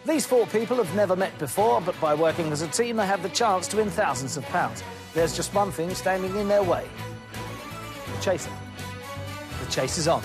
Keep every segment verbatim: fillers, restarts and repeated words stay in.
These four people have never met before, but by working as a team, they have the chance to win thousands of pounds. There's just one thing standing in their way. The chaser. The chase is on.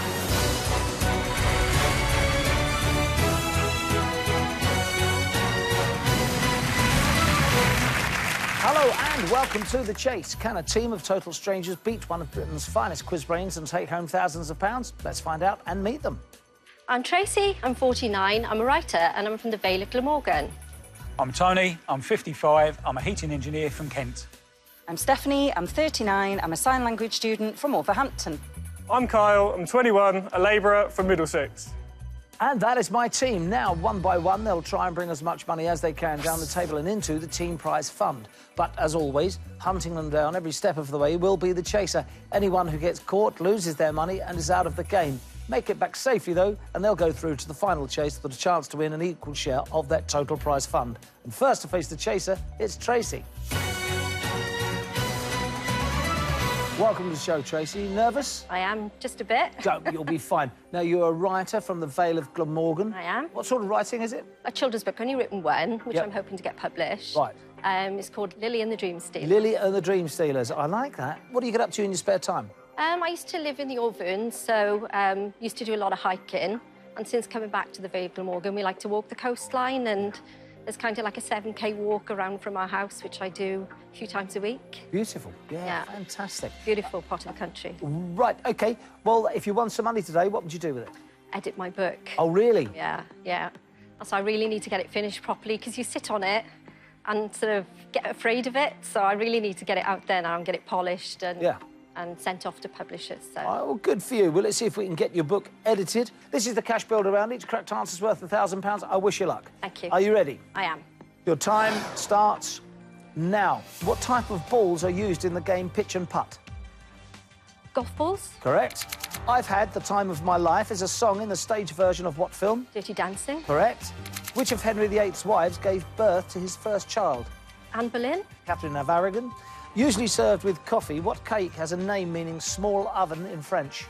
Hello and welcome to The Chase. Can a team of total strangers beat one of Britain's finest quiz brains and take home thousands of pounds? Let's find out and meet them. I'm Tracy, I'm forty-nine, I'm a writer and I'm from the Vale of Glamorgan. I'm Tony, I'm fifty-five, I'm a heating engineer from Kent. I'm Stephanie, I'm thirty-nine, I'm a sign language student from Wolverhampton. I'm Kyle, I'm twenty-one, a labourer from Middlesex. And that is my team. Now, one by one, they'll try and bring as much money as they can down the table and into the team prize fund. But, as always, hunting them down every step of the way will be the chaser. Anyone who gets caught loses their money and is out of the game. Make it back safely, though, and they'll go through to the final chase with a chance to win an equal share of that total prize fund. And first to face the chaser, it's Tracy. Welcome to the show, Tracy. Nervous? I am, just a bit. Don't, you'll be fine. Now, you're a writer from the Vale of Glamorgan. I am. What sort of writing is it? A children's book, only written one, which Yep. I'm hoping to get published. Right. Um, it's called Lily and the Dream Stealer. Lily and the Dream Stealers. I like that. What do you get up to in your spare time? Um, I used to live in the Orvern, so um, used to do a lot of hiking. And since coming back to the Vale of Glamorgan, we like to walk the coastline, and there's kind of like a seven K walk around from our house, which I do a few times a week. Beautiful. Yeah, Yeah. fantastic. Beautiful part of the country. Right, OK. Well, if you won some money today, what would you do with it? Edit my book. Oh, really? Yeah, yeah. So I really need to get it finished properly, because you sit on it and sort of get afraid of it. So I really need to get it out there now and get it polished and, Yeah. and sent off to publishers. So. Oh, well, good for you. Well, let's see if we can get your book edited. This is the cash builder round. Each correct answer's worth a thousand pounds. I wish you luck. Thank you. Are you ready? I am. Your time starts now. What type of balls are used in the game pitch and putt? Golf balls, Correct. I've Had the Time of My Life is a song in the stage version of what film? Dirty Dancing, Correct. Which of Henry the eighth's wives gave birth to his first child? Anne Boleyn, Catherine of Aragon. Usually served with coffee, what cake has a name meaning small oven in French?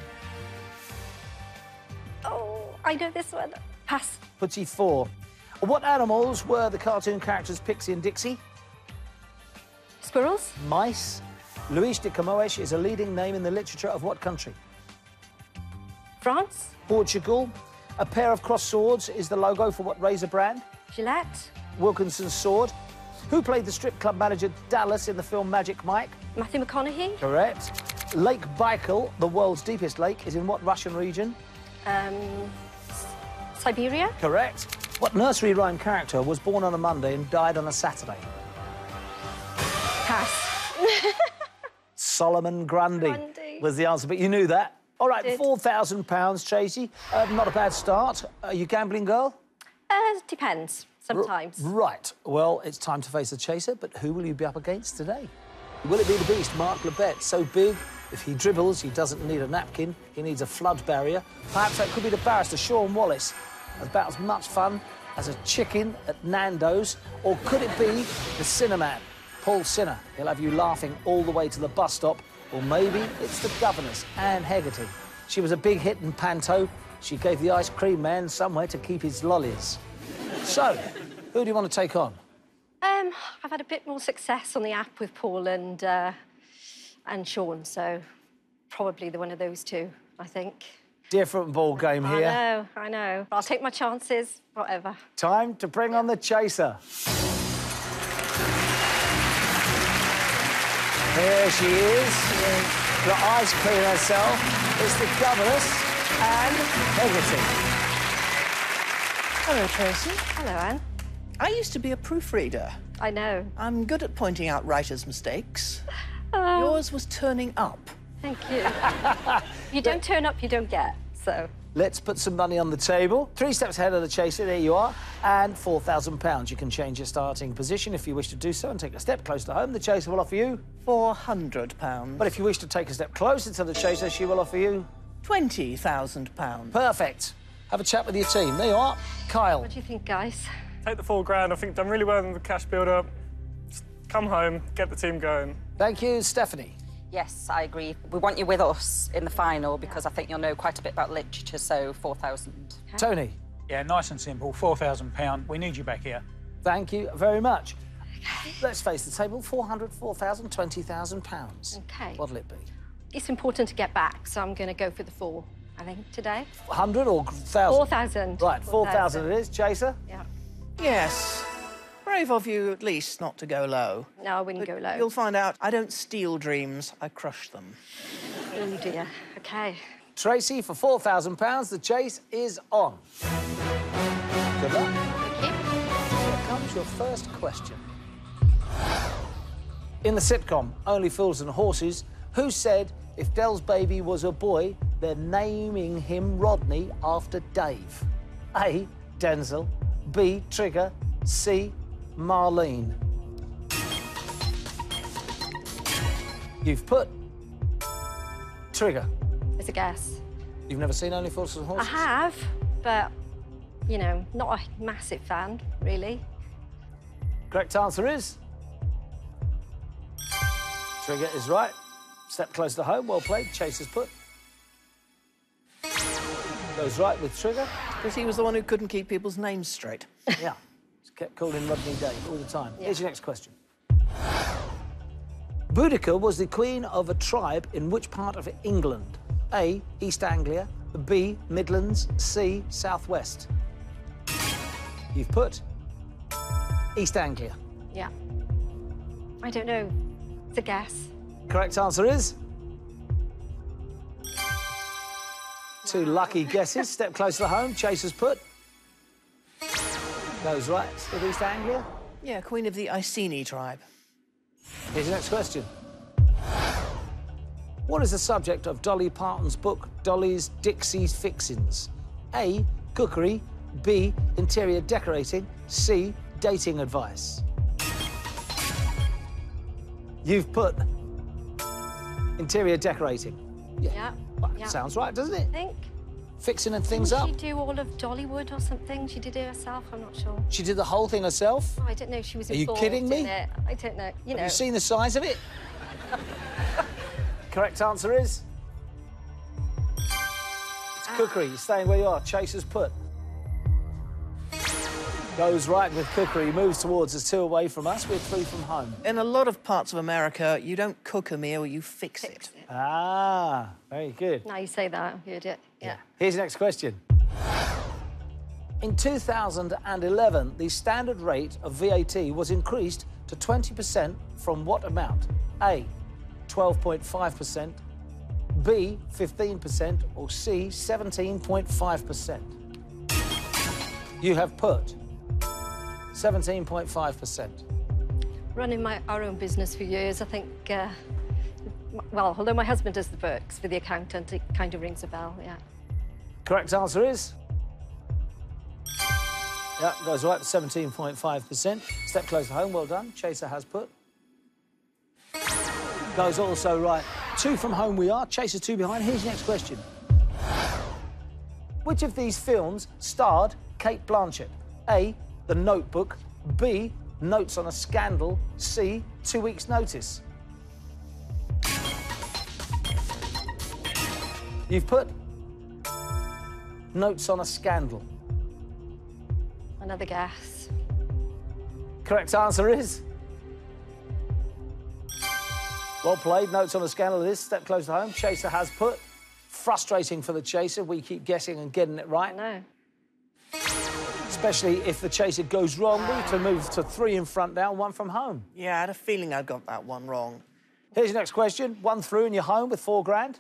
oh, I know this one. Pass. Petit four. What animals were the cartoon characters Pixie and Dixie? Squirrels, Mice. Luis de Camões is a leading name in the literature of what country? France, Portugal. A pair of crossed swords is the logo for what razor brand? Gillette, Wilkinson's sword. Who played the strip club manager Dallas in the film Magic Mike? Matthew McConaughey, Correct. Lake Baikal, the world's deepest lake, is in what Russian region? um, S- Siberia, Correct. What nursery rhyme character was born on a Monday and died on a Saturday? pass. Solomon Grundy, Grundy. was the answer, but you knew that. All right, Did. four thousand pounds, Tracy. Uh, not a bad start. Are you a gambling girl? Uh, depends, sometimes. Right. Well, it's time to face the chaser, but who will you be up against today? Will it be the beast, Mark Lebet? So big, if he dribbles, he doesn't need a napkin. He needs a flood barrier. Perhaps that could be the barrister, Sean Wallace. About as much fun as a chicken at Nando's. Or could it be the Cinnamon, Paul Sinner? He'll have you laughing all the way to the bus stop. Or maybe it's the governess, Anne Hegarty. She was a big hit in Panto. She gave the ice cream man somewhere to keep his lollies. So, who do you want to take on? Um, I've had a bit more success on the app with Paul and uh, and Sean, so probably the one of those two, I think. Different ball game here. I know, I know. I'll take my chances, whatever. Time to bring on the chaser. Here she is, the ice queen herself. It's the governess, Anne Hegarty. Hello, Tracy. Hello, Anne. I used to be a proofreader. I know. I'm good at pointing out writers' mistakes. Oh, Yours was turning up. thank you. You don't turn up, you don't get, so... Let's put some money on the table. Three steps ahead of the chaser, there you are, and four thousand pounds. You can change your starting position if you wish to do so and take a step close to home. The chaser will offer you... Four hundred pounds. But if you wish to take a step closer to the chaser, she will offer you... Twenty thousand pounds. Perfect. Have a chat with your team. There you are. Kyle. What do you think, guys? Take the four grand. I think done really well in the cash builder. Just come home, get the team going. Thank you, Stephanie. Yes, I agree. We want you with us in the final because I think you'll know quite a bit about literature, so four thousand. Tony. Yeah, nice and simple, four thousand pounds. We need you back here. Thank you very much. Let's face the table, four hundred, four thousand, twenty thousand pounds. OK. What'll it be? It's important to get back, so I'm going to go for the four, I think, today. one hundred or one thousand? four thousand. Right, four thousand it is. Chaser? Yeah. Yes. Brave of you, at least, not to go low. No, I wouldn't go low. You'll find out I don't steal dreams, I crush them. Oh, dear. OK. Tracy, for four thousand pounds, the chase is on. Good luck. Thank you. Here comes your first question. In the sitcom Only Fools and Horses, who said if Del's baby was a boy, they're naming him Rodney after Dave? A. Denzel, B. Trigger, C. Marlene. You've put Trigger. It's a guess. You've never seen Only Fools and I Horses? have, but, you know, not a massive fan, really. Correct answer is... Trigger is right. Step close to home, well played. Chaser's put. Goes right with Trigger. Because he was the one who couldn't keep people's names straight. Yeah. Just kept calling Rodney Dave all the time. Yeah. Here's your next question. Boudica was the queen of a tribe in which part of England? A. East Anglia, B. Midlands, C. Southwest. You've put East Anglia. Yeah. I don't know. It's a guess. Correct answer is... Two lucky guesses. Step closer to home. Chaser's put. Goes right with East Anglia. Yeah, queen of the Iceni tribe. Here's your next question. What is the subject of Dolly Parton's book, Dolly's Dixie's Fixins? A. Cookery. B. Interior decorating. C. Dating advice. You've put interior decorating. Yeah. Well, yeah. Sounds right, doesn't it? I think. Fixing and things Didn't up. she do all of Dollywood or something? She did it herself, I'm not sure. She did the whole thing herself. Oh, I didn't know she was Are you involved kidding me? in it. I don't know. You know. Have you seen the size of it? Correct answer is... It's cookery. You're staying where you are. Chaser's put. Goes right with cookery. Moves towards us, two away from us. We're three from home. In a lot of parts of America, you don't cook a meal, you fix, Fix it. it. Ah, very good. Now you say that, you heard it. Yeah. Here's your next question. In two thousand eleven, the standard rate of V A T was increased to twenty percent from what amount? A, twelve point five percent, B, fifteen percent, or C, seventeen point five percent? You have put seventeen point five percent. Running my our own business for years, I think, uh, well, although my husband does the books for the accountant, it kind of rings a bell, yeah. Correct answer is... Yeah, goes right to seventeen point five percent. Step close to home, well done. Chaser has put. Goes also right. Two from home we are. Chaser two behind. Here's your next question. Which of these films starred Cate Blanchett? A, The Notebook. B, Notes on a Scandal. C, Two Weeks' Notice. You've put Notes on a Scandal. Another guess. Correct answer is... Well played. Notes on a Scandal it is. Step close to home. Chaser has put. Frustrating for the chaser. We keep guessing and getting it right. No. Especially if the chaser goes wrong. We have to move to three in front now, one from home. Yeah, I had a feeling I got that one wrong. Here's your next question. One through and you're home with four grand.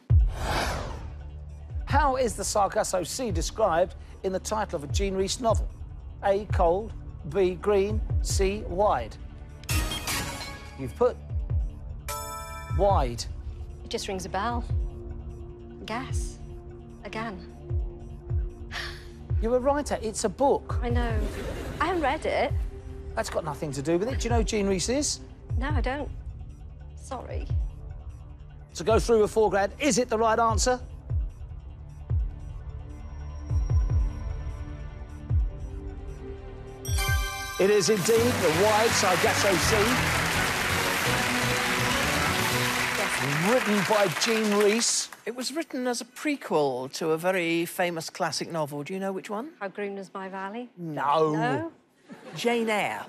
How is the Sargasso Sea described in the title of a Jean Rhys novel? A, cold, B, green, C, wide. You've put wide. It just rings a bell. Guess. Again. You're a writer. It's a book. I know. I haven't read it. That's got nothing to do with it. Do you know who Jean Rhys is? No, I don't. Sorry. So go through with four grand. Is it the right answer? It is indeed the wide Sargasso Sea. Yes, Written by Jean Rhys. It was written as a prequel to a very famous classic novel. Do you know which one? How Green Was My Valley? No. No? Jane Eyre.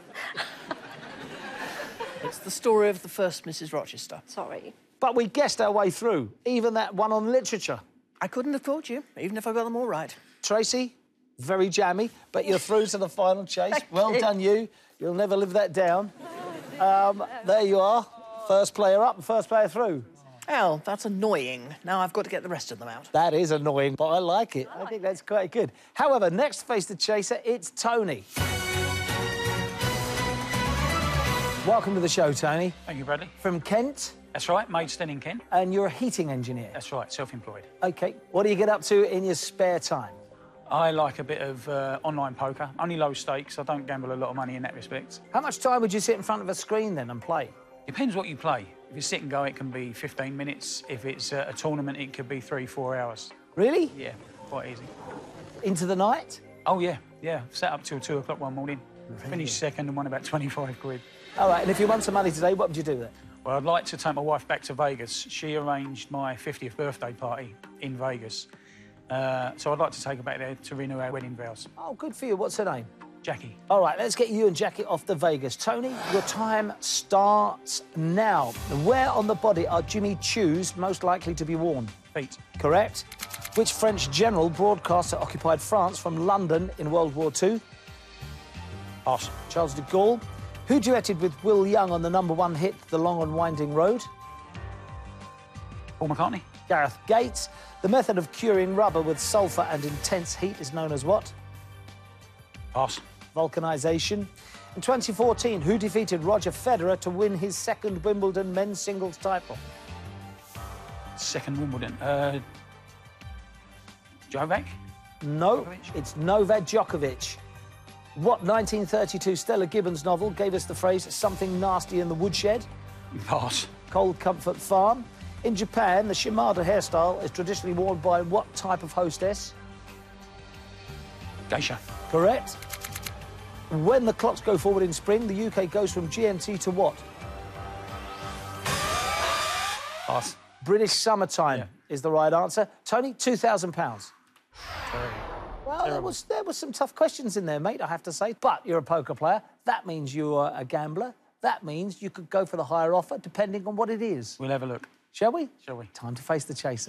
It's the story of the first Missus Rochester. Sorry. But we guessed our way through, even that one on literature. I couldn't have caught you, even if I got them all right. Tracy, very jammy, but you're through to the final chase. Thank Well you. done, you. You'll never live that down. Um, there you are. First player up and first player through. Well, that's annoying. Now I've got to get the rest of them out. That is annoying, but I like it. I think that's quite good. However, next to face the chaser, it's Tony. Welcome to the show, Tony. Thank you, Bradley. From Kent, That's right, Maidstone in Kent. and you're a heating engineer. That's right, self-employed. OK. What do you get up to in your spare time? I like a bit of uh, online poker. Only low stakes. I don't gamble a lot of money in that respect. How much time would you sit in front of a screen then and play? Depends what you play. If you sit and go, it can be fifteen minutes. If it's uh, a tournament, it could be three, four hours. Really? Yeah, quite easy. Into the night? Oh, yeah, yeah. Sat up till two o'clock one morning. Finished second and won about twenty-five quid. All right, and if you won some money today, what would you do with it? Well, I'd like to take my wife back to Vegas. She arranged my fiftieth birthday party in Vegas. Uh, so I'd like to take her back there to renew our wedding vows. Oh, good for you. What's her name? Jackie. All right, let's get you and Jackie off to Vegas. Tony, your time starts now. Where on the body are Jimmy Choos most likely to be worn? Feet. Correct. Which French general broadcaster occupied France from London in World War Two? Pass. Charles de Gaulle. Who duetted with Will Young on the number one hit, The Long and Winding Road? Paul McCartney. Gareth Gates. The method of curing rubber with sulphur and intense heat is known as what? Pass. Vulcanization. In twenty fourteen, who defeated Roger Federer to win his second Wimbledon men's singles title? Second Wimbledon. Uh, Jovac. No, Djokovic? it's Novak Djokovic. What nineteen thirty-two Stella Gibbons novel gave us the phrase something nasty in the woodshed? Pass. Cold Comfort Farm. In Japan, the Shimada hairstyle is traditionally worn by what type of hostess? Geisha. Correct. When the clocks go forward in spring, the U K goes from G M T to what? Pass. British summertime Yeah. is the right answer. Tony, two thousand pounds. Terrible. Well, there was, there were some tough questions in there, mate, I have to say. But you're a poker player. That means you are a gambler. That means you could go for the higher offer, depending on what it is. We'll have a look. Shall we? Shall we? Time to face the chaser.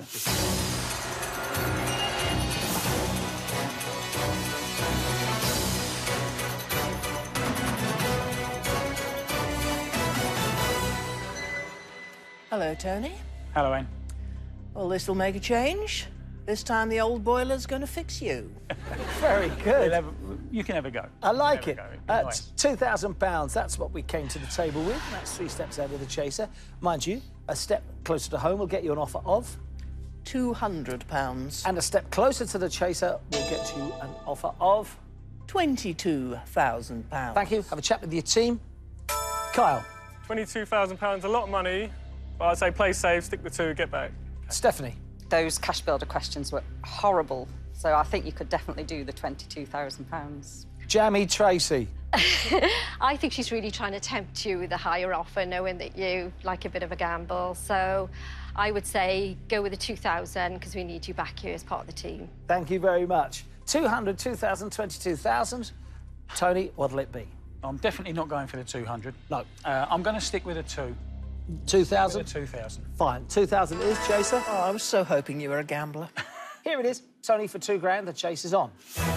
Hello, Tony. Hello, Anne. Well, this'll make a change. This time the old boiler's going to fix you. Very good. We'll have a, you can have a go. I like Have a it. go. It'd be Uh, nice. two thousand pounds, that's what we came to the table with. That's three steps out of the chaser. Mind you, a step closer to home will get you an offer of, two hundred pounds. and a step closer to the chaser will get you an offer of. twenty-two thousand pounds. Thank you. Have a chat with your team. Kyle, twenty-two thousand pounds, a lot of money, but I'd say play safe, stick the two, get back. Stephanie, Those cash builder questions were horrible, so I think you could definitely do the twenty-two thousand pounds. Jamie Tracy. I think she's really trying to tempt you with a higher offer, knowing that you like a bit of a gamble. So I would say go with the two thousand, because we need you back here as part of the team. Thank you very much. two hundred, two thousand, twenty-two thousand. Tony, what'll it be? I'm definitely not going for the two hundred. No. Uh, I'm going to stick with a two. two With a thousand? two thousand. Fine. two thousand is chaser. Oh, I was so hoping you were a gambler. Here it is. Tony for two grand. The chase is on.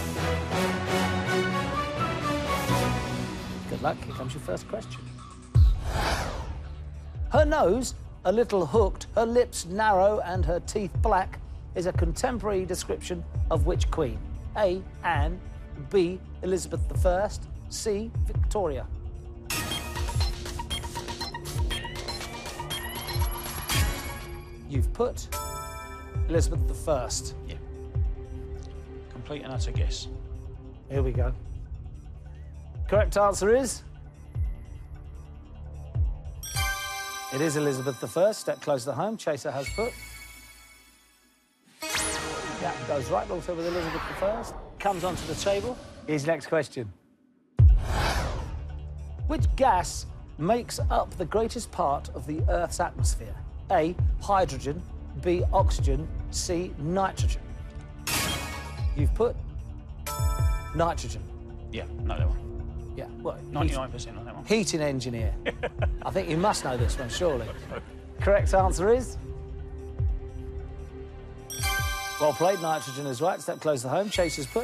Good luck. Here comes your first question. Her nose, a little hooked, her lips narrow and her teeth black, is a contemporary description of which queen? A. Anne. B. Elizabeth the First. C. Victoria. You've put Elizabeth the First. Yeah. Complete and utter guess. Here we go. Correct answer is... It is Elizabeth the First. Step closer to home. Chaser has put. That goes right also with Elizabeth the First. Comes onto the table. Here's your next question. Which gas makes up the greatest part of the Earth's atmosphere? A, hydrogen, B, oxygen, C, nitrogen. You've put nitrogen. Yeah, no, that one. Yeah, well, ninety-nine percent on that one. heating engineer. I think you must know this one, surely. Correct answer is... Well played, nitrogen is right. Step close to home. Chase has put...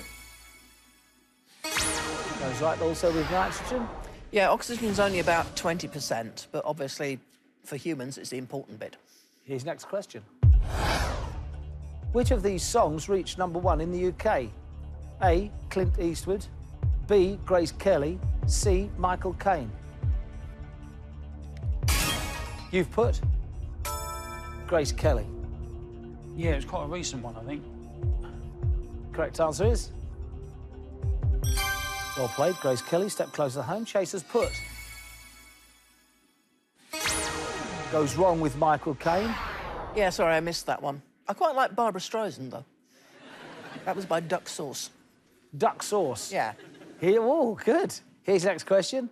Goes right also with nitrogen. Yeah, oxygen's only about twenty percent, but obviously for humans it's the important bit. Here's next question. Which of these songs reached number one in the U K? A, Clint Eastwood, B, Grace Kelly, C, Michael Caine. You've put Grace Kelly. Yeah, it was quite a recent one, I think. Correct answer is... Well played, Grace Kelly. Step closer to home. Chase has put... Goes wrong with Michael Caine. Yeah, sorry, I missed that one. I quite like Barbara Streisand, though. That was by Duck Sauce. Duck sauce. Yeah. Here, oh, good. Here's the next question.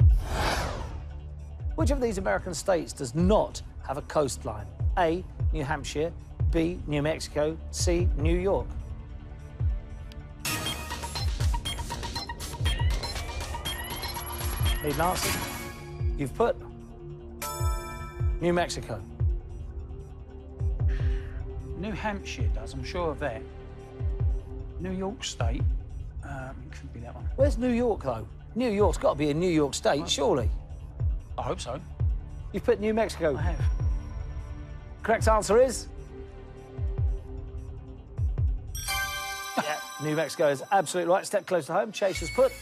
Which of these American states does not have a coastline? A, New Hampshire, B, New Mexico, C, New York. Need an answer? You've put New Mexico. New Hampshire does, I'm sure of that. New York State, um, it could be that one. Where's New York, though? New York's got to be in New York State, surely. I hope so. You've put New Mexico. I have. Correct answer is... Yeah, New Mexico is absolutely right. Step close to home. Chase has put...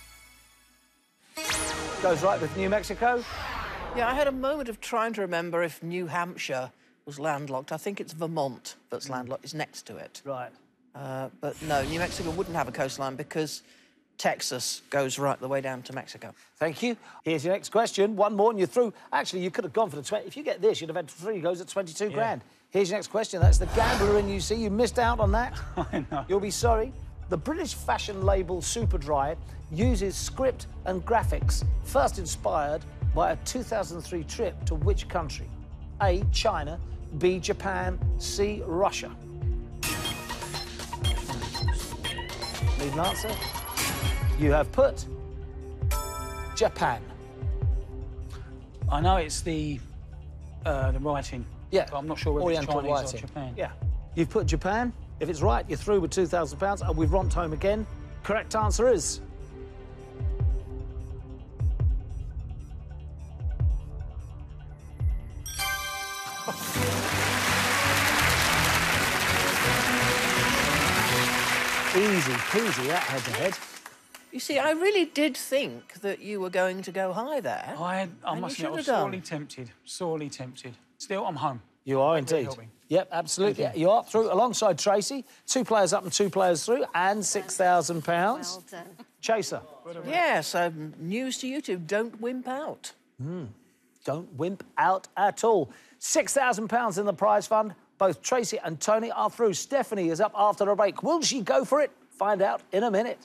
Goes right with New Mexico. Yeah, I had a moment of trying to remember if New Hampshire was landlocked. I think it's Vermont that's landlocked. It's next to it. Right. Uh, but no, New Mexico wouldn't have a coastline because Texas goes right the way down to Mexico. Thank you. Here's your next question. One more and you're through. Actually, you could have gone for the twenty. If you get this, you'd have had three goes at twenty-two Yeah. grand. Here's your next question. That's the gambler in you see. You missed out on that. I know. You'll be sorry. The British fashion label Superdry uses script and graphics first inspired by a two thousand three trip to which country? A, China, B, Japan, C, Russia. Need an answer? You have put Japan. I know it's the uh, the writing. Yeah. But I'm not sure whether Oriental it's Chinese writing. or Japan. Yeah. You've put Japan. If it's right, you're through with two thousand pounds, and we've romped home again. Correct answer is... Easy peasy, that head-to-head. You see, I really did think that you were going to go high there. I, I And must you admit, I was should have sorely done. tempted. Sorely tempted. Still, I'm home. You are Thank you for indeed. helping. Yep, absolutely. Thank You are through alongside Tracy. Two players up and two players through, and six thousand pounds. Well done. Chaser, Yes, um, news to you two, don't wimp out. don't wimp out at all. six thousand pounds in the prize fund. Both Tracy and Tony are through. Stephanie is up after a break. Will she go for it? Find out in a minute.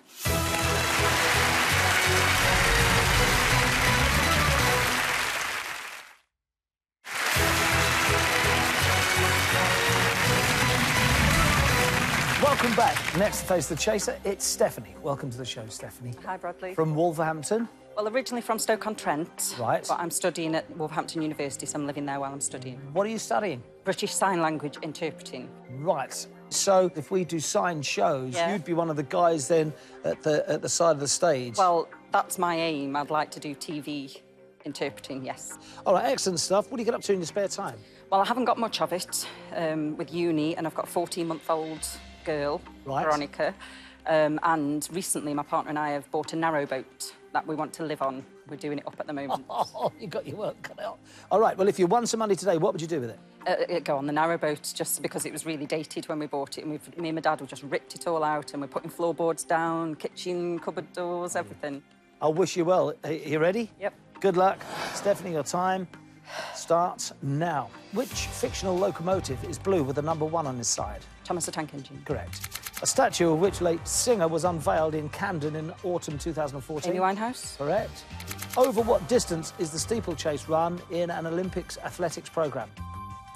Welcome back. Next to Face the Chaser, it's Stephanie. Welcome to the show, Stephanie. Hi, Bradley. From Wolverhampton. Well, originally from Stoke-on-Trent. Right. But I'm studying at Wolverhampton University, so I'm living there while I'm studying. What are you studying? British Sign Language interpreting. Right. So if we do signed shows, Yeah. you'd be one of the guys then at the at the side of the stage. Well, that's my aim. I'd like to do T V interpreting, yes. All right, excellent stuff. What do you get up to in your spare time? Well, I haven't got much of it um, with uni, and I've got a fourteen-month-old girl, Right. Veronica. Um, and recently, my partner and I have bought a narrowboat that we want to live on. We're doing it up at the moment. Oh, you got your work cut out. All right, well, if you won some money today, what would you do with it? Uh, it'd go on the narrowboat just because it was really dated when we bought it, and we've, me and my dad have just ripped it all out, and we're putting floorboards down, kitchen, cupboard doors, everything. I'll wish you well. Are you ready? Yep. Good luck. Stephanie, your time starts now. Which fictional locomotive is blue with the number one on his side? Thomas the Tank Engine. Correct. A statue of which late singer was unveiled in Camden in autumn two thousand fourteen? Amy Winehouse. Correct. Over what distance is the steeplechase run in an Olympics athletics programme?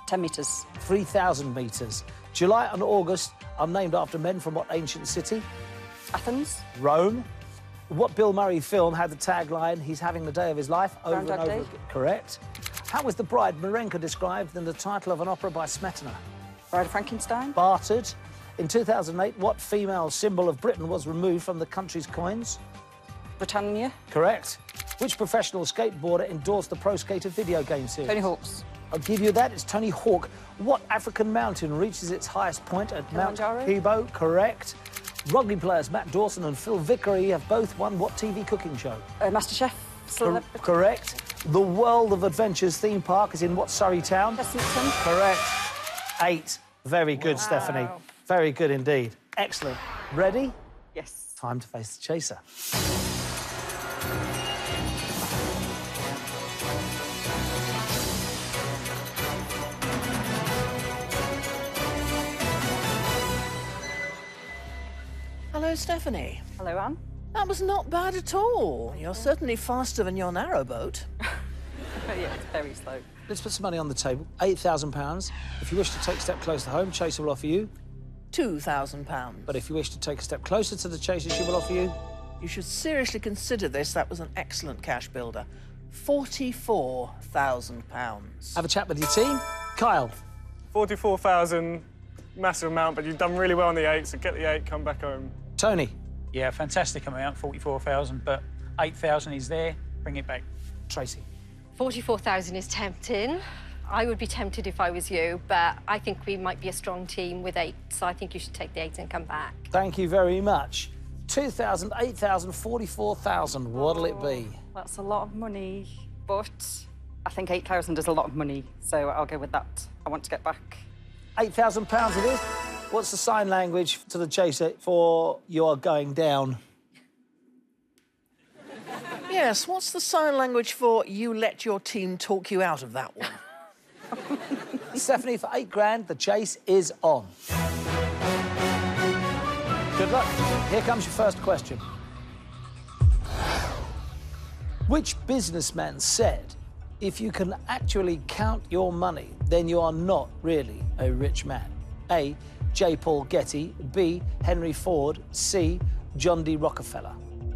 ten metres. three thousand metres. July and August are named after men from what ancient city? Athens. Rome. What Bill Murray film had the tagline, "He's having the day of his life"? Over Groundhog and over Day. again. Correct. How was the bride Marenka described in the title of an opera by Smetana? Bride of Frankenstein. Bartered. In two thousand eight, what female symbol of Britain was removed from the country's coins? Britannia. Correct. Which professional skateboarder endorsed the Pro Skater video game series? Tony Hawk's. I'll give you that. It's Tony Hawk. What African mountain reaches its highest point at Mount Kilimanjaro? Kibo? Correct. Rugby players Matt Dawson and Phil Vickery have both won what T V cooking show? Uh, MasterChef. Cor- Celebrity. correct. The World of Adventures theme park is in what Surrey town? Chessington. Correct. Eight. Very good, Stephanie. Very good indeed. Excellent. Ready? Yes. Time to face the chaser. Hello, Stephanie. Hello, Anne. That was not bad at all. You're certainly faster than your narrowboat. Oh, yeah, it's very slow. Let's put some money on the table. eight thousand pounds. If you wish to take a step closer to home, Chaser will offer you. Two thousand pounds. But if you wish to take a step closer to the Chaser, she will offer you. You should seriously consider this. That was an excellent cash builder. Forty-four thousand pounds. Have a chat with your team. Kyle. forty-four thousand, massive amount, but you've done really well on the eight, so get the eight, come back home. Tony. Yeah, fantastic amount, forty-four thousand, but eight thousand is there. Bring it back. Tracy. forty-four thousand is tempting. I would be tempted if I was you, but I think we might be a strong team with eight, so I think you should take the eight and come back. Thank you very much. two thousand, eight thousand, forty-four thousand. What'll it be? That's a lot of money, but I think eight thousand is a lot of money, so I'll go with that. I want to get back. eight thousand pounds it is. What's the sign language to the Chaser for you're going down? Yes, what's the sign language for you let your team talk you out of that one? Stephanie, for eight grand, the chase is on. Good luck. Here comes your first question. Which businessman said, if you can actually count your money, then you are not really a rich man? A. J. Paul Getty. B. Henry Ford. C. John D. Rockefeller.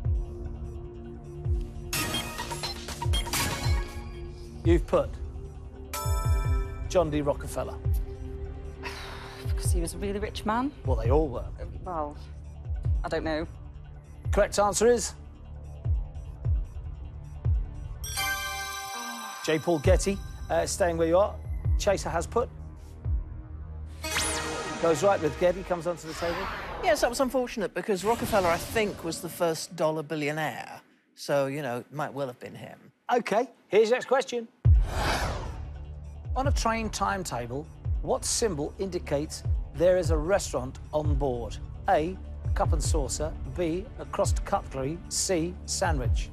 You've put John D. Rockefeller. Because he was a really rich man. Well, they all were. Well, I don't know. Correct answer is... J. Paul Getty, uh, staying where you are. Chaser has put. Goes right with Getty, comes onto the table. Yes, that was unfortunate because Rockefeller, I think, was the first dollar billionaire. So, you know, it might well have been him. OK, here's your next question. On a train timetable, what symbol indicates there is a restaurant on board? A, cup and saucer. B, a crossed cutlery. C, sandwich.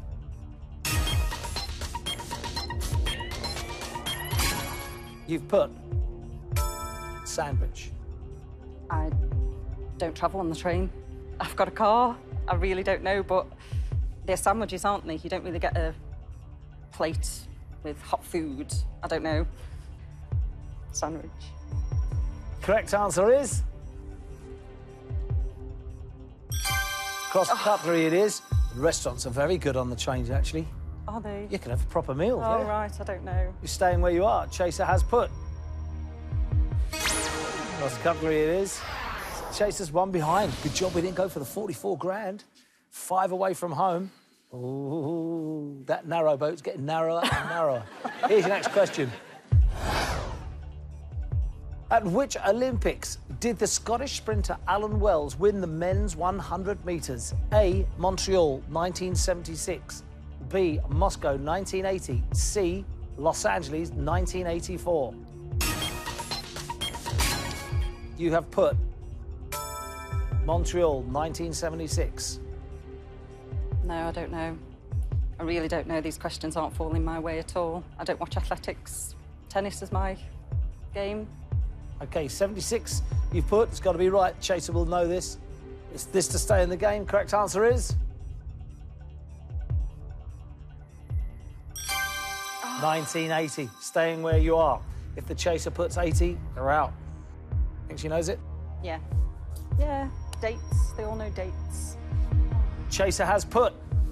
You've put sandwich. I don't travel on the train. I've got a car. I really don't know, but they're sandwiches, aren't they? You don't really get a plate with hot food. I don't know. Sandwich. Correct answer is... Crossed cutlery it is. Restaurants are very good on the trains, actually. Are they? You can have a proper meal Oh, there. right, I don't know. You're staying where you are. Chaser has put. Cross cutlery it is. Chaser's one behind. Good job we didn't go for the forty-four grand. Five away from home. Ooh, that narrow boat's getting narrower and narrower. Here's your next question. At which Olympics did the Scottish sprinter Alan Wells win the men's one hundred metres? A, Montreal, nineteen seventy-six. B, Moscow, nineteen eighty. C, Los Angeles, nineteen eighty-four. You have put Montreal, nineteen seventy-six. No, I don't know. I really don't know. These questions aren't falling my way at all. I don't watch athletics. Tennis is my game. OK, seventy-six you've put. It's got to be right. Chaser will know this. It's this to stay in the game. Correct answer is... nineteen eighty. Staying where you are. If the chaser puts eighty, they're out. Think she knows it? Yeah. Yeah, dates. They all know dates. Chaser has put.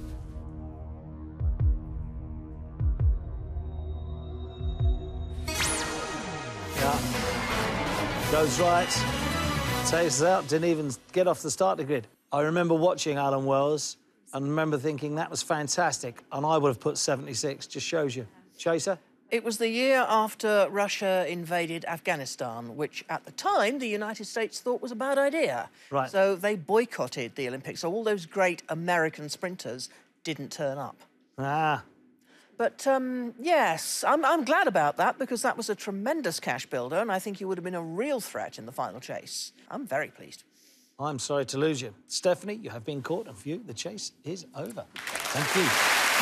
Yeah. Goes right. Chases out. Didn't even get off the starting grid. I remember watching Alan Wells and remember thinking that was fantastic, and I would have put seventy-six. Just shows you. Chaser? It was the year after Russia invaded Afghanistan, which at the time the United States thought was a bad idea. Right. So they boycotted the Olympics. So all those great American sprinters didn't turn up. Ah. But, um, yes, I'm, I'm glad about that because that was a tremendous cash builder and I think he would have been a real threat in the final chase. I'm very pleased. I'm sorry to lose you. Stephanie, you have been caught, and for you, the chase is over. Thank you.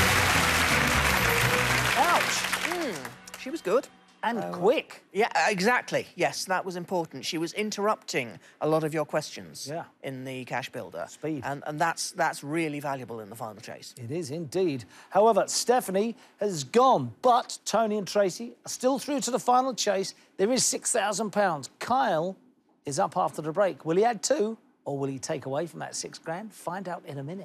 Ouch! Mm, she was good. And uh, quick. Yeah, exactly. Yes, that was important. She was interrupting a lot of your questions yeah. in the cash builder. Speed. And, and that's, that's really valuable in the final chase. It is indeed. However, Stephanie has gone, but Tony and Tracy are still through to the final chase. There is six thousand pounds. Kyle is up after the break. Will he add two, or will he take away from that six grand? Find out in a minute.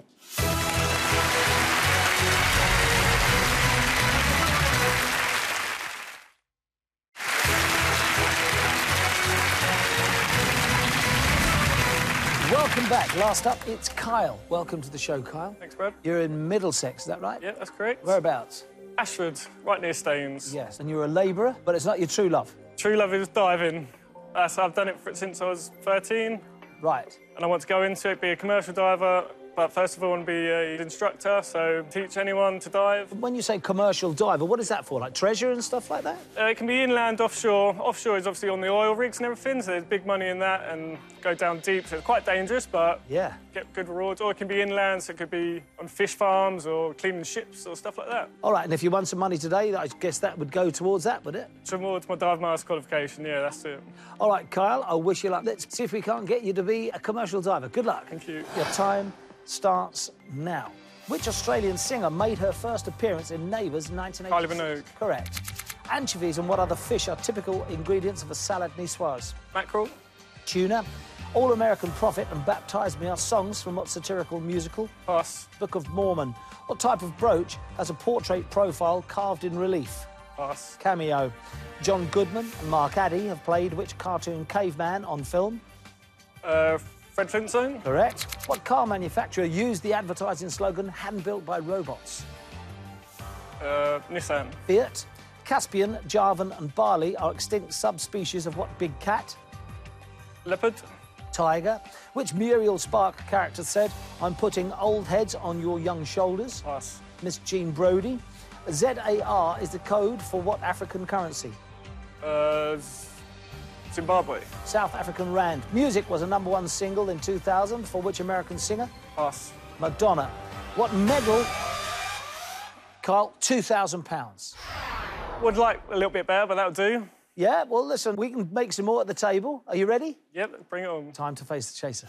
Welcome back. Last up, it's Kyle. Welcome to the show, Kyle. Thanks, Brad. You're in Middlesex, is that right? Yeah, that's correct. Whereabouts? Ashford, right near Staines. Yes, and you're a labourer, but it's not your true love. True love is diving. Uh, so I've done it for, since I was thirteen. Right. And I want to go into it, be a commercial diver, but first of all, I want to be an instructor, so teach anyone to dive. When you say commercial diver, what is that for? Like treasure and stuff like that? Uh, it can be inland, offshore. Offshore is obviously on the oil rigs and everything, so there's big money in that and go down deep, so it's quite dangerous, but yeah, get good rewards. Or it can be inland, so it could be on fish farms or cleaning ships or stuff like that. All right, and if you won some money today, I guess that would go towards that, would it? Towards my dive master qualification, yeah, that's it. All right, Kyle, I wish you luck. Let's see if we can't get you to be a commercial diver. Good luck. Thank you. Your time starts now. Which Australian singer made her first appearance in Neighbours in nineteen eighty-six? Kylie Minogue. Correct. Anchovies and what other fish are typical ingredients of a salad niçoise? Mackerel. Tuna. All American Prophet and Baptize Me are songs from what satirical musical? Pass. Book of Mormon. What type of brooch has a portrait profile carved in relief? Pass. Cameo. John Goodman and Mark Addy have played which cartoon caveman on film? Uh, Fred Flintstone. Correct. What car manufacturer used the advertising slogan, hand-built by robots? Uh, Nissan. Fiat. Caspian, Javan and Bali are extinct subspecies of what big cat? Leopard. Tiger. Which Muriel Spark character said, I'm putting old heads on your young shoulders? Pass. Miss Jean Brodie. Z A R is the code for what African currency? Uh, Zimbabwe. South African Rand. Music was a number one single in two thousand for which American singer? Pass. Madonna. What medal? Carl, two thousand pounds. Would like a little bit better, but that'll do. Yeah, well, listen, we can make some more at the table. Are you ready? Yep, bring it on. Time to face the chaser.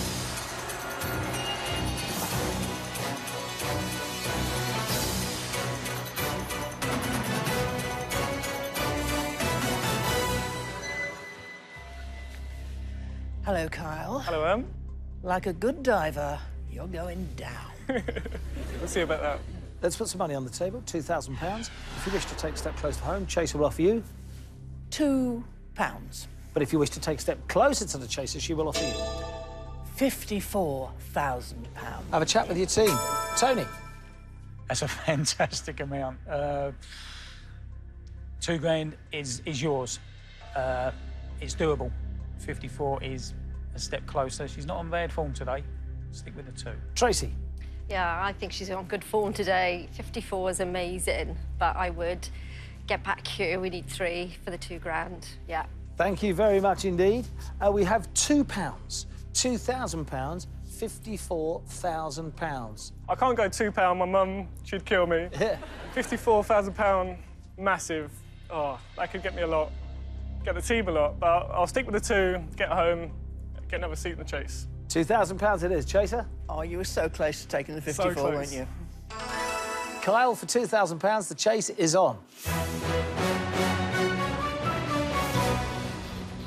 Hello, Kyle. Hello, Em. Like a good diver, you're going down. Let's see about that. Let's put some money on the table, two thousand pounds. If you wish to take a step close to home, Chaser will offer you... Two pounds. But if you wish to take a step closer to the Chaser, she will offer you... Fifty-four thousand pounds. Have a chat with your team. Tony. That's a fantastic amount. Uh, two grand is, is yours. Uh, it's doable. fifty-four is a step closer. She's not on bad form today. Stick with the two. Tracy. Yeah, I think she's on good form today. fifty-four is amazing, but I would get back here. We need three for the two grand. Yeah. Thank you very much indeed. Uh, we have two pounds, two thousand pounds, fifty-four thousand pounds. I can't go two pound. My mum, she'd kill me. Yeah. Fifty-four thousand pound, massive. Oh, that could get me a lot. Get the team a lot, but I'll stick with the two. Get home, get another seat in the chase. two thousand pounds it is. Chaser? Oh, you were so close to taking the fifty-four, So close. weren't you? Kyle, for two thousand pounds, the chase is on.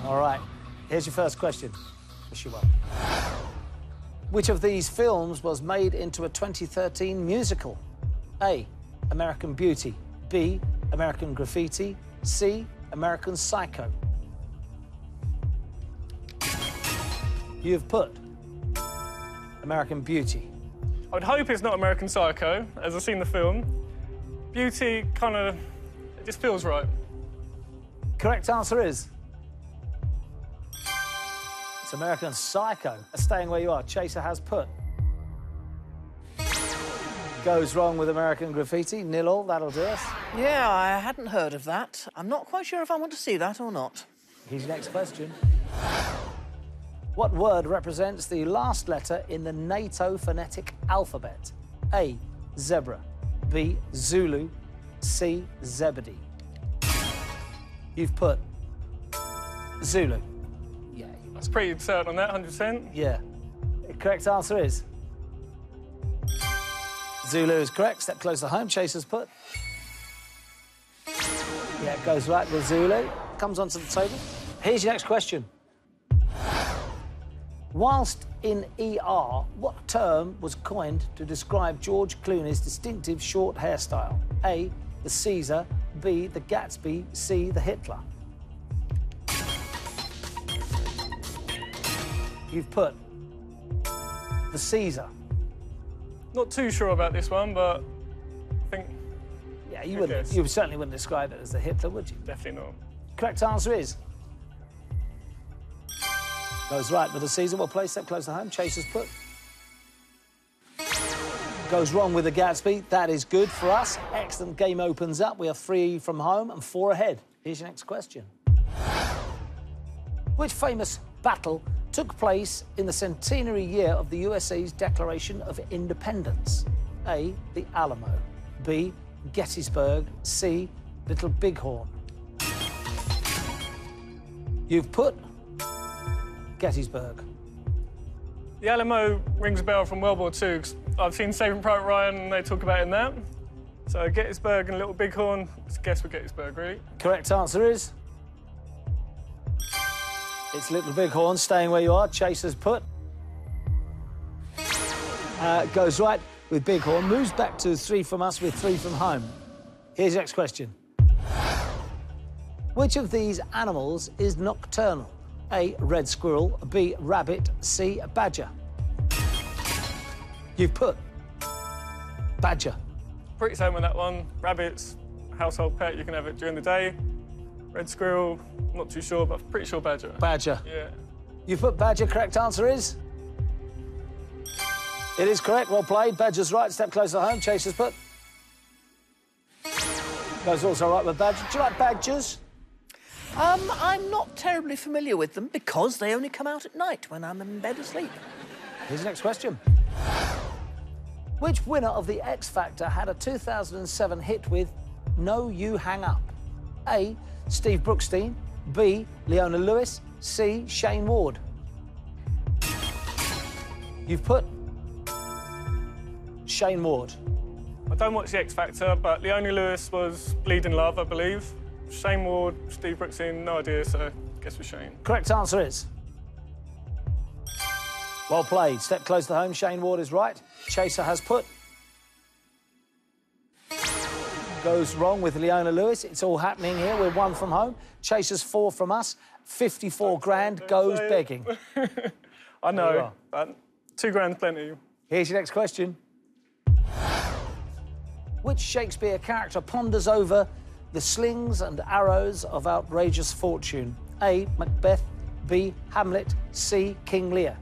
All right, here's your first question. Wish you well. Which of these films was made into a twenty thirteen musical? A, American Beauty. B, American Graffiti. C, American Psycho. You've put American Beauty. I would hope it's not American Psycho, as I've seen the film. Beauty kind of, it just feels right. Correct answer is... It's American Psycho. Staying where you are, Chaser has put. Goes wrong with American Graffiti. Nil all, that'll do us. Yeah, I hadn't heard of that. I'm not quite sure if I want to see that or not. Here's your next question. What word represents the last letter in the NATO phonetic alphabet? A, zebra. B, Zulu. C, Zebedee. You've put Zulu. Yeah. That's pretty certain on that, one hundred percent. Yeah. The correct answer is... Zulu is correct. Step closer home. Chaser's put. Yeah, it goes right with Zulu. Comes onto the table. Here's your next question. Whilst in E R, what term was coined to describe George Clooney's distinctive short hairstyle? A, the Caesar. B, the Gatsby. C, the Hitler. You've put the Caesar. Not too sure about this one, but I think... Yeah, you Good wouldn't. guess. You certainly wouldn't describe it as the Hitler, would you? Definitely not. Correct answer is... Goes right with the Caesar. Well played. Step closer home. Chaser's put. Goes wrong with the Gatsby. That is good for us. Excellent game opens up. We are three from home and four ahead. Here's your next question. Which famous battle took place in the centenary year of the U S A's Declaration of Independence? A, the Alamo. B, Gettysburg. C, Little Bighorn. You've put Gettysburg. The Alamo rings a bell from World War Two, 'cause I've seen Saving Private Ryan and they talk about it in that. So Gettysburg and Little Bighorn, let's guess with Gettysburg, really. Correct answer is... It's Little Bighorn. Staying where you are. Chaser's put. Uh, goes right with Bighorn. Moves back to three from us with three from home. Here's your next question. Which of these animals is nocturnal? A, red squirrel. B, rabbit. C, badger. You've put badger. Pretty same with that one. Rabbits, household pet, you can have it during the day. Red squirrel, not too sure, but pretty sure badger. Badger. Yeah. You've put badger. Correct answer is... It is correct. Well played. Badger's right. Step closer home. Chaser's put. Goes also right with badger. Do you like badgers? Um, I'm not terribly familiar with them because they only come out at night when I'm in bed asleep. Here's the next question. Which winner of the X Factor had a two thousand seven hit with No You Hang Up? A, Steve Brookstein. B, Leona Lewis. C, Shane Ward. You've put Shane Ward. I don't watch the X Factor, but Leona Lewis was Bleeding Love, I believe. Shane Ward, Steve Brookstein, no idea, so I guess with Shane. Correct answer is... Well played. Step close to home. Shane Ward is right. Chaser has put. Goes wrong with Leona Lewis. It's all happening here. We're one from home. Chaser's four from us. fifty-four grand goes begging. I There you know, are. but two grand's plenty. Here's your next question. Which Shakespeare character ponders over the slings and arrows of outrageous fortune? A, Macbeth. B, Hamlet. C, King Lear.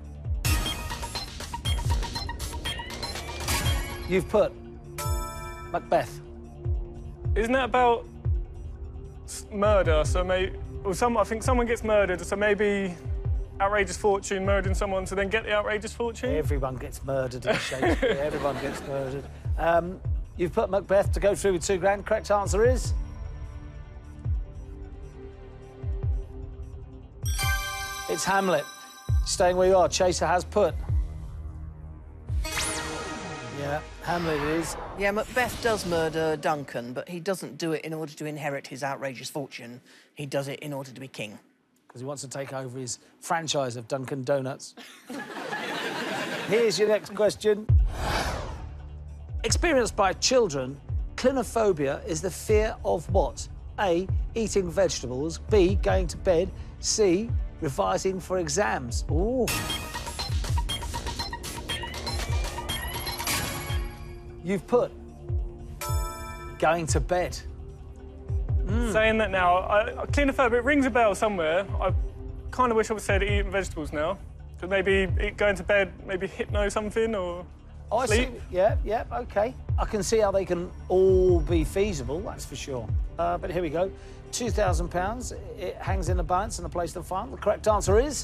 You've put Macbeth. Isn't that about s- murder? So maybe, or some, I think someone gets murdered, so maybe outrageous fortune, murdering someone to then get the outrageous fortune? Everyone gets murdered in Shakespeare. Everyone gets murdered. Um, you've put Macbeth to go through with two grand. Correct answer is... It's Hamlet. Staying where you are. Chaser has put. Yeah, Hamlet it is. Yeah, Macbeth does murder Duncan, but he doesn't do it in order to inherit his outrageous fortune. He does it in order to be king. because he wants to take over his franchise of Dunkin' Donuts. Here's your next question. Experienced by children, clinophobia is the fear of what? A, eating vegetables. B, going to bed. C, revising for exams. Ooh. You've put going to bed. Mm. Saying that now, I, clinophobia, it rings a bell somewhere. I kind of wish I would say eating vegetables now. Because maybe eat, going to bed, maybe hypno something or oh, sleep. I see. Yeah, yeah, OK. I can see how they can all be feasible, that's for sure. Uh, but here we go. two thousand pounds. It hangs in the balance and a place to find. The correct answer is...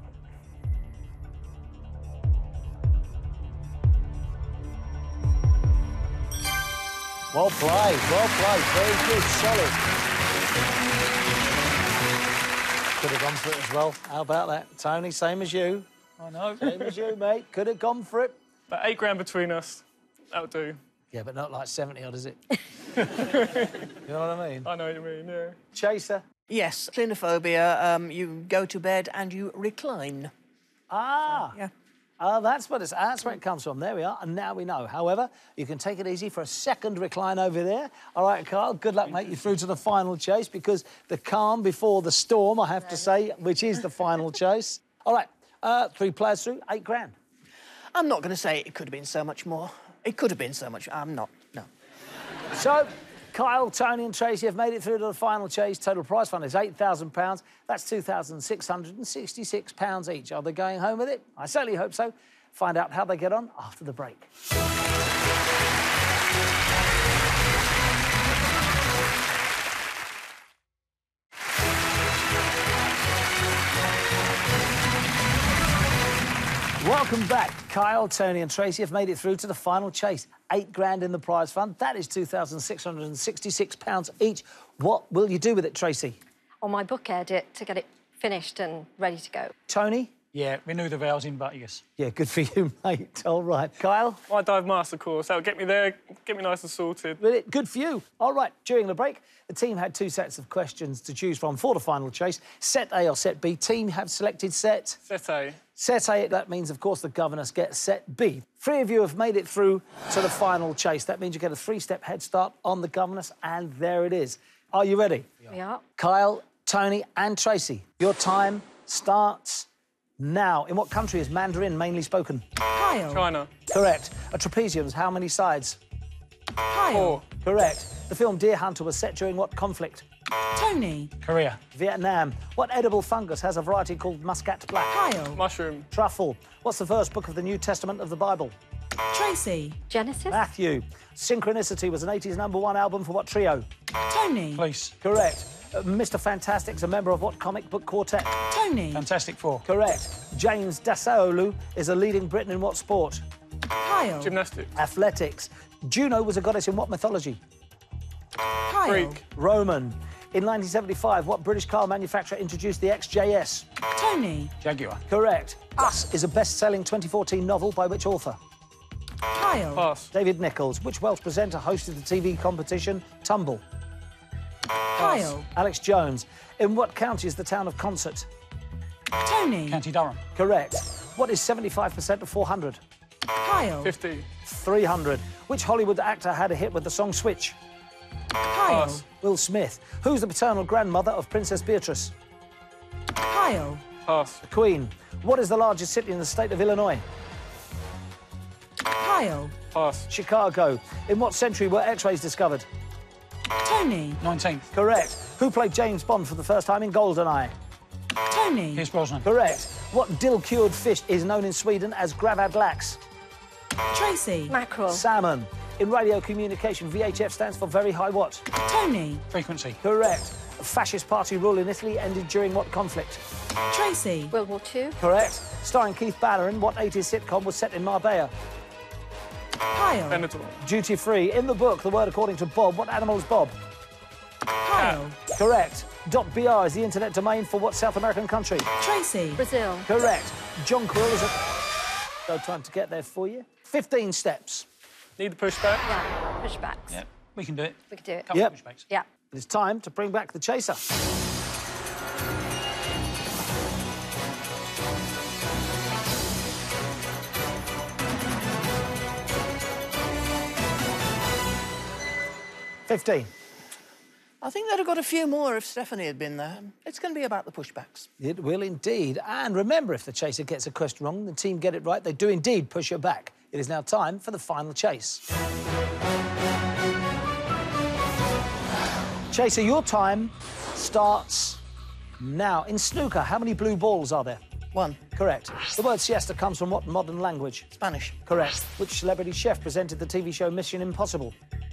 Well played, well played. Very good, solid. Could have gone for it as well. How about that? Tony, same as you. I know. Same as you, mate. Could have gone for it. About eight grand between us. That'll do. Yeah, but not like seventy odd, is it? You know what I mean? I know what you mean, yeah. Chaser. Yes, clinophobia, um, you go to bed and you recline. Ah. So, yeah. Oh, that's what it's, that's where it comes from. There we are, and now we know. However, you can take it easy for a second recline over there. All right, Carl, good luck, mate. You're through to the final chase because the calm before the storm, I have to say, which is the final chase. All right, uh, three players through, eight grand. I'm not going to say it could have been so much more. It could have been so much. I'm not, no. So, Kyle, Tony and Tracy have made it through to the final chase. Total prize fund is eight thousand pounds. That's two thousand six hundred sixty-six pounds each. Are they going home with it? I certainly hope so. Find out how they get on after the break. Welcome back. Kyle, Tony and Tracy have made it through to the final chase. Eight grand in the prize fund. That is two thousand six hundred sixty-six pounds each. What will you do with it, Tracy? On my book edit to get it finished and ready to go. Tony? Yeah, renew the vows in Buckingham. Yeah, good for you, mate. All right. Kyle? My dive master course. That'll get me there, get me nice and sorted. Really good for you. All right, during the break, the team had two sets of questions to choose from for the final chase. Set A or Set B. Team have selected set... Set A. Set A, that means, of course, the governess gets Set B. Three of you have made it through to the final chase. That means you get a three-step head start on the governess, and there it is. Are you ready? We are. Kyle, Tony and Tracy, your time starts now. In what country is Mandarin mainly spoken? Kyle. China. Correct. A trapezium's how many sides? Kyle. Four. Correct. The film Deer Hunter was set during what conflict? Tony. Korea. Vietnam. What edible fungus has a variety called muscat black? Kyle. Mushroom. Truffle. What's the first book of the New Testament of the Bible? Tracy. Genesis? Matthew. Synchronicity was an eighties number one album for what trio? Tony. Police. Correct. Uh, Mister Fantastic's a member of what comic book quartet? Tony. Fantastic Four. Correct. James Dassaulu is a leading Briton in what sport? Kyle. Gymnastics. Athletics. Juno was a goddess in what mythology? Kyle. Greek. Roman. In nineteen seventy-five, what British car manufacturer introduced the X J S? Tony. Jaguar. Correct. Us is a best-selling twenty fourteen novel by which author? Kyle. Pass. David Nichols. Which Welsh presenter hosted the T V competition Tumble? Kyle. Alex Jones. In what county is the town of Concert? Tony. County Durham. Correct. What is seventy-five percent of four hundred? Kyle. Fifty. three hundred. Which Hollywood actor had a hit with the song Switch? Kyle. Pass. Will Smith. Who's the paternal grandmother of Princess Beatrice? Kyle. Pass. The Queen. What is the largest city in the state of Illinois? Kyle. Pass. Chicago. In what century were X-rays discovered? Tony. nineteenth. Correct. Who played James Bond for the first time in GoldenEye? Tony. Pierce Brosnan. Correct. What dill-cured fish is known in Sweden as gravad lax? Tracy. Mackerel. Salmon. In radio communication, V H F stands for very high what? Tony. Frequency. Correct. A fascist party rule in Italy ended during what conflict? Tracy. World War Two. Correct. Starring Keith Bannerin, what eighties sitcom was set in Marbella? Kyle. Benetton. Duty free. In the book, the word according to Bob, what animal is Bob? Kyle. Correct. .br is the internet domain for what South American country? Tracy. Brazil. Correct. Jonquil is a... No time to get there for you. fifteen steps. Need the pushback. Yeah. Pushbacks. Yeah, we can do it. We could do it. Couple Yep. of pushbacks. Yeah. It's time to bring back the chaser. fifteen. I think they'd have got a few more if Stephanie had been there. It's going to be about the pushbacks. It will indeed. And remember, if the chaser gets a question wrong, the team get it right, they do indeed push her back. It is now time for the final chase. Chaser, your time starts now. In snooker, how many blue balls are there? One. Correct. The word siesta comes from what modern language? Spanish. Correct. Which celebrity chef presented the T V show Mission Impossible?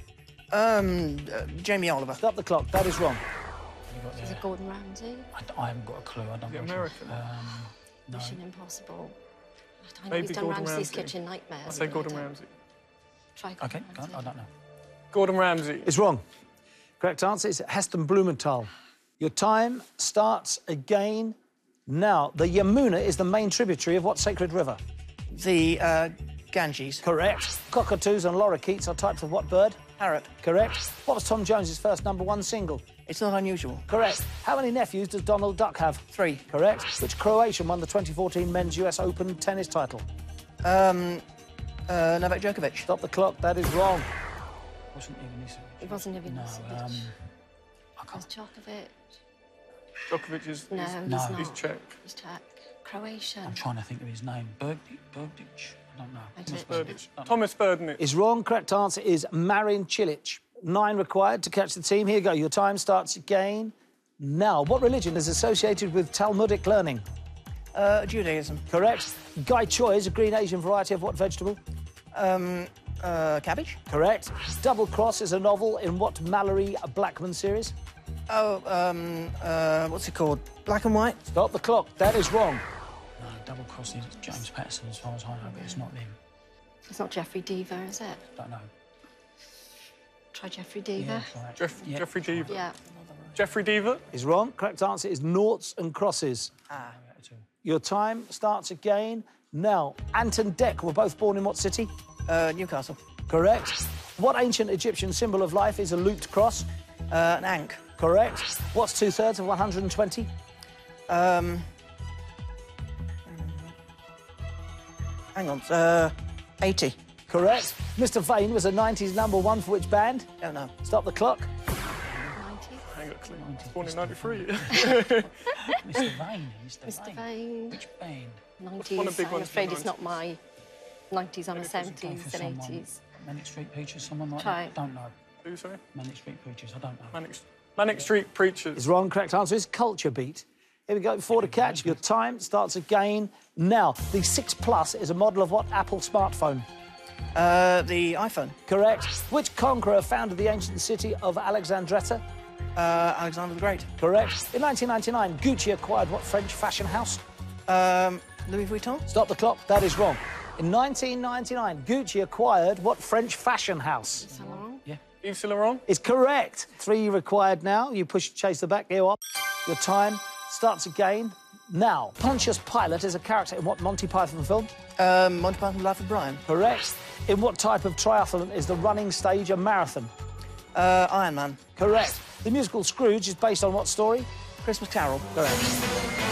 Um, uh, Jamie Oliver. Stop the clock. That is wrong. Is it Gordon Ramsay? I, d- I haven't got a clue. I don't The watch it. American? Um, no. Mission Impossible. I know Maybe he's done Gordon Ramsay's Ramsay. Kitchen Nightmares. I'll say but I Gordon don't- Ramsay. Try Gordon Okay, go on. Ramsay. I don't know. Gordon Ramsay. It's wrong. Correct answer is Heston Blumenthal. Your time starts again now. The Yamuna is the main tributary of what sacred river? The uh, Ganges. Correct. Cockatoos and lorikeets are types of what bird? Parrot. Correct. What was Tom Jones's first number one single? It's not unusual. Correct. How many nephews does Donald Duck have? Three. Correct. Which Croatian won the twenty fourteen Men's U S Open tennis title? Um, uh, Novak Djokovic. Stop the clock. That is wrong. Wasn't even this. It wasn't even No, Ivanovic. um, It was Djokovic. Djokovic is, No, is, he's No. not. he's Czech. He's Czech. Croatian. I'm trying to think of his name. Bergdic? Bergdic? I don't know. I Thomas don't- Berdych. Thomas Berdych. Is wrong. Correct answer is Marin Cilic. Nine required to catch the team. Here you go. Your time starts again now. What religion is associated with Talmudic learning? Uh, Judaism. Correct. Gai choy is a green Asian variety of what vegetable? Um, uh, cabbage. Correct. Double Cross is a novel in what Mallory Blackman series? Oh, um, uh, what's it called? Black and White. Stop the clock. That is wrong. No, double cross is James Patterson, as far as I know, but it's not him. It's not Jeffrey Deaver, is it? Don't know. Try Jeffrey Deaver. Yeah, right. Jeff, Yeah. Jeffrey Deaver. Yeah. Jeffrey Deaver. Is wrong. Correct answer is noughts and crosses. Ah. Your time starts again now. Ant and Dec were both born in what city? Uh, Newcastle. Correct. What ancient Egyptian symbol of life is a looped cross? Uh, an Ankh. Correct. What's two-thirds of one hundred twenty? Um, hang on. Uh, eighty. Correct. Mister Vane was a nineties number one for which band? Don't know. Stop the clock. ninety. I ain't got a clue. Born in ninety-three. Mister Vane. Mister Mister Vane. Vane. Which band? nineties. one of the big I'm ones afraid from it's not my nineties. I'm a Go seventies for and someone. eighties. Manic Street Preachers, someone like Try. that? Don't know. Who, sorry? Manic Street Preachers, I don't know. Manic, Manic Street Preachers. Is wrong. Correct answer is Culture Beat. Here we go. Four to catch. Your time starts again now. The six Plus is a model of what Apple smartphone? Uh, the iPhone. Correct. Which conqueror founded the ancient city of Alexandretta? Uh, Alexander the Great. Correct. In nineteen ninety-nine, Gucci acquired what French fashion house? Um, Louis Vuitton. Stop the clock. That is wrong. In nineteen ninety-nine, Gucci acquired what French fashion house? Saint Laurent. Yeah. Yves Saint Laurent. Is correct. Three required now. You push chase the back. Here up. Your time starts again now. Pontius Pilate is a character in what Monty Python film? Um, Monty Python, Life of Brian. Correct. In what type of triathlon is the running stage a marathon? Uh, Iron Man. Correct. The musical Scrooge is based on what story? Christmas Carol. Correct.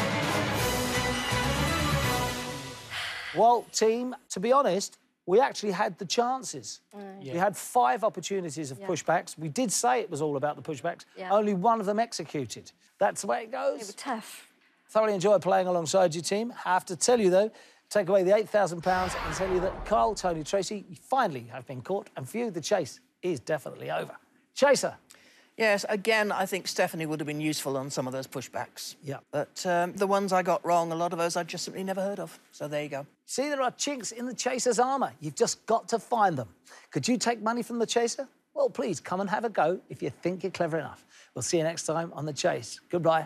Well, team, to be honest, we actually had the chances. We had five opportunities of Yeah. pushbacks. We did say it was all about the pushbacks. Yeah. Only one of them executed. That's the way it They were goes. tough. Thoroughly enjoyed playing alongside you, team. I have to tell you, though, take away the eight thousand pounds and tell you that Carl, Tony, Tracy, you finally have been caught, and for you, the chase is definitely over. Chaser. Yes, again, I think Stephanie would have been useful on some of those pushbacks. Yeah. But um, the ones I got wrong, a lot of those I'd just simply never heard of. So there you go. See, there are chinks in the chaser's armour. You've just got to find them. Could you take money from the chaser? Well, please come and have a go if you think you're clever enough. We'll see you next time on The Chase. Goodbye.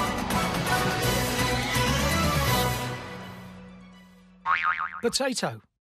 Potato.